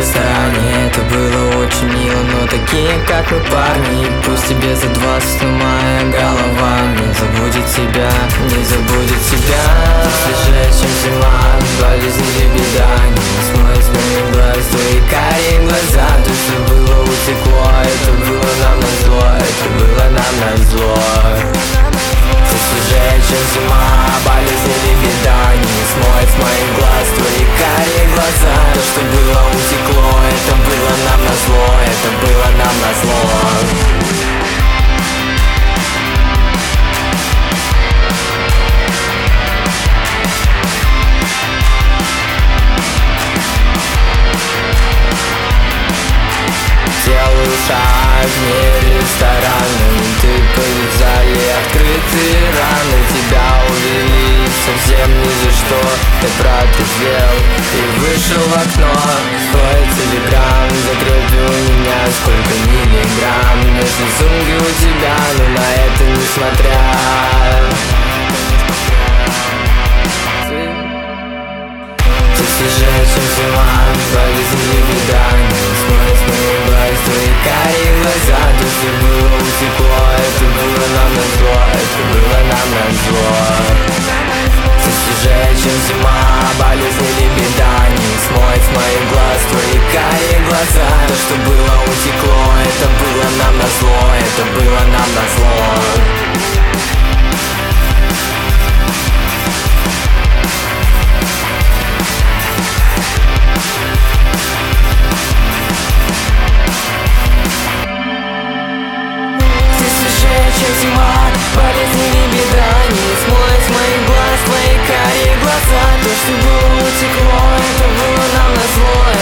ресторане. Это было очень мило, но такие, как мы, парни. Пусть тебе за 20, но моя голова не забудет тебя, не забудет тебя. Ты свежее, чем зима, болезнь или беда не смоет с моих глаз твои карие глаза. То, что было, утекло, это было нам назло, это было нам назло. Ты свежее, чем зима, болезнь или беда не смоет с моих глаз твои карие глаза. То, что было, утекло, это было нам назло, это было нам назло. Делаю шаг в мире ресторанный, ты повязали открытые раны. Тебя увели совсем ни за что, ты протрезвел и вышел в окно. Свой телеграм закрепил меня, сколько миллиграмм между сумки у тебя, но на это несмотря. Ты свежее, чем зима, болезнь или беда не смоет с моих глаз твои карие глаза. То, что было, утекло, это было нам назло, это было нам назло. Ты свежее, чем зима, болезнь или беда не смоет с моих глаз твои карие глаза. То, что было, утекло, это было нам назло, это было нам назло. Чем зима, болезнь или беда не смоет с моих глаз твои карие глаза. То, что было, утекло, это было нам назло,